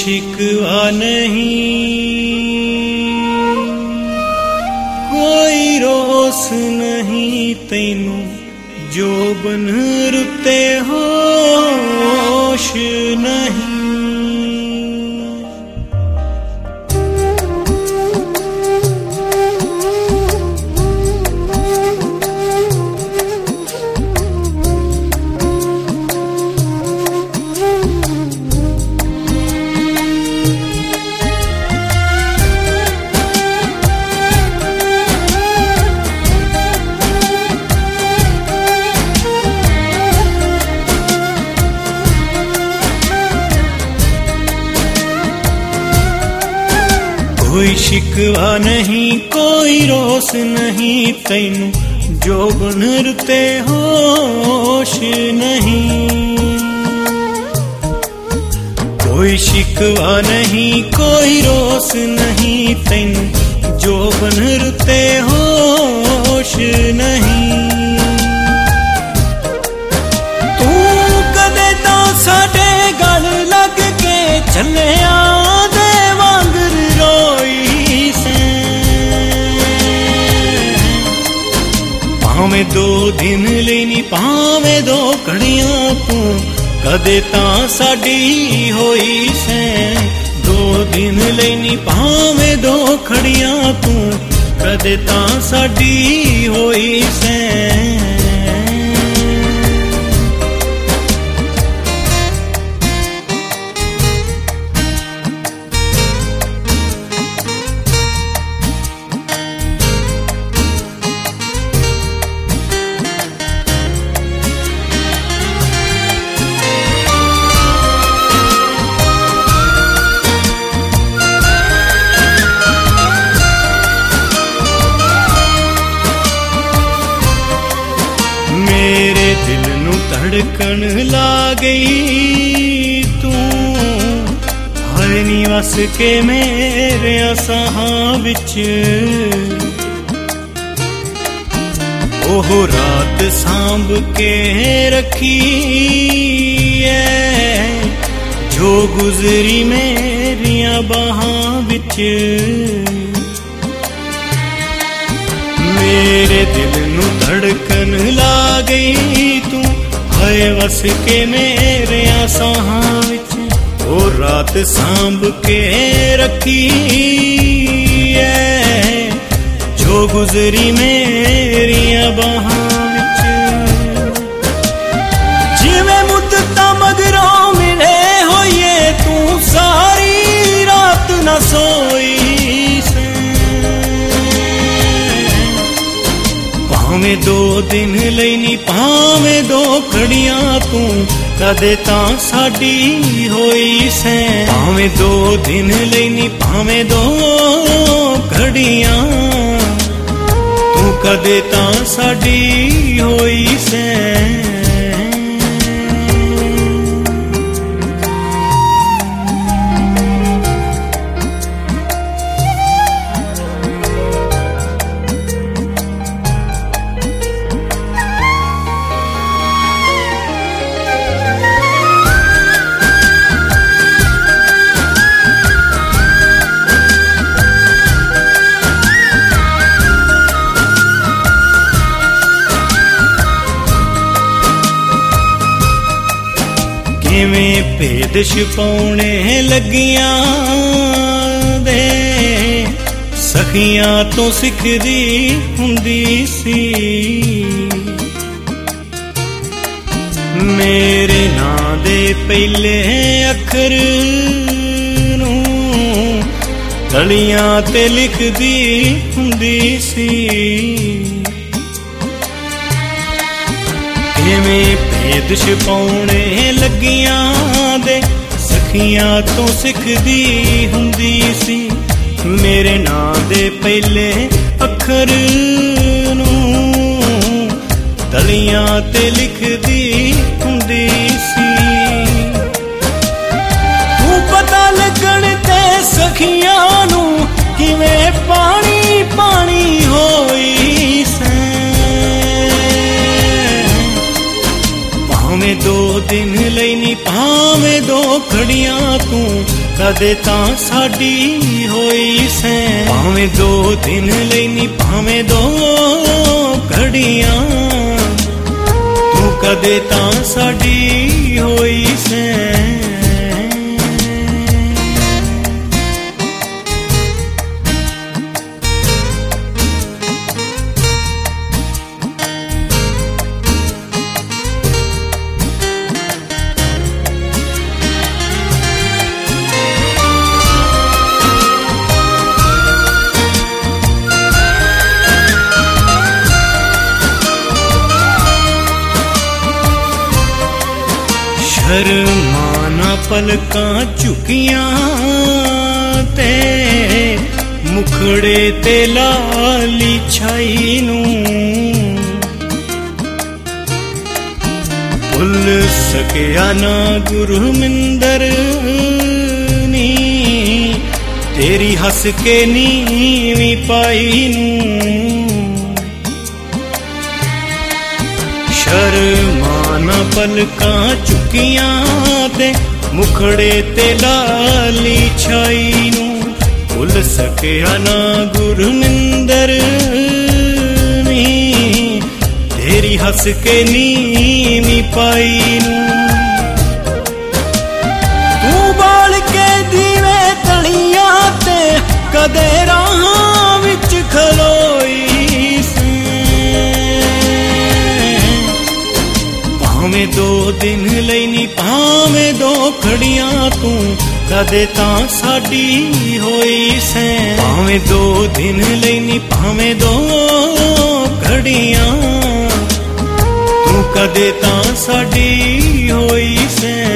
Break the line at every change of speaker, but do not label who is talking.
शिकवा नहीं, कोई रोस नहीं तैनू जोबन रुते होश नहीं। कोई शिकवा नहीं, कोई रोस नहीं तैनू जोबन रुते होश नहीं। कोई शिकवा नहीं, कोई रोस नहीं तैनू जोबन रुते होश नहीं। तू कदे तो साडे गल लग के चलिया दे वांगर रोई से, भावें 2 दिन लेनी भावें 2 घड़ियां तू कदे तां साडी होई से। 2 दिन लेनी भावें 2 घड़ियां तू कदे तां साडी होई से। मेरे दिल नू धड़कन ला गई तू, हाय नी वस के मेरे साहां विच। ओह रात सांभ के रखी है जो गुजरी मेरियां बाहां विच। मेरे दिल नू धड़कन ला गई तू, हाय वस के मेरे साहां विच। ओ रात सांभ के रखी है जो गुजरी मेरियां बाहां विच। जिवें मुद्दतां मगरों मिले होइए तू सारी रात ना सोई से। भावें 2 दिन लेनी भावें 2 घड़ियां तू कदे तां साडी होई से। भावें 2 दिन लेनी भावें 2 घड़ियां तू कदे तां साडी होई से। किवें भेद छुपाउणे लगियां दे सखियां तो सिखदी हुंदी सी। मेरे नां दे पहले अखर नूं गलियां ते लिखदी हुंदी सी। किवें भेद छुपाउणे लगियां दे सखियां तो सिखदी हुंदी सी। मेरे नां दे पहले अखर नूं तलियां ते लिखदी हुंदी सी। तू पता लगण ते सखियां नूं किवें पानी पानी होई से। भावें 2 दिन लई नी भावें 2 घड़ियां तू कदे तां साडी होई सैं। भावें 2 दिन लई नी भावें 2 घड़ियां तू कदे तां साडी होई सैं। शर्माना पलकां झुकियां ते मुखड़े ते लाली छाई नूं भुल सकिया ना गुरमिंदर नी तेरी हस के नीवी पाई नूं। शर्माना पलकां झुकियां ते मुखड़े ते लाली छाई नूं भुल सकिया ना गुरमिंदर नी तेरी हस के नीवी पाई नूं। तू बाल के दीवे तलियां ते कदे राहां विच खलोई भावें 2 दिन लई नी भावें 2 घड़ियां तू कदे तां साडी होई सैं। भावें 2 दिन लई नी भावें 2 घड़ियां तू कदे तां साडी होई सैं।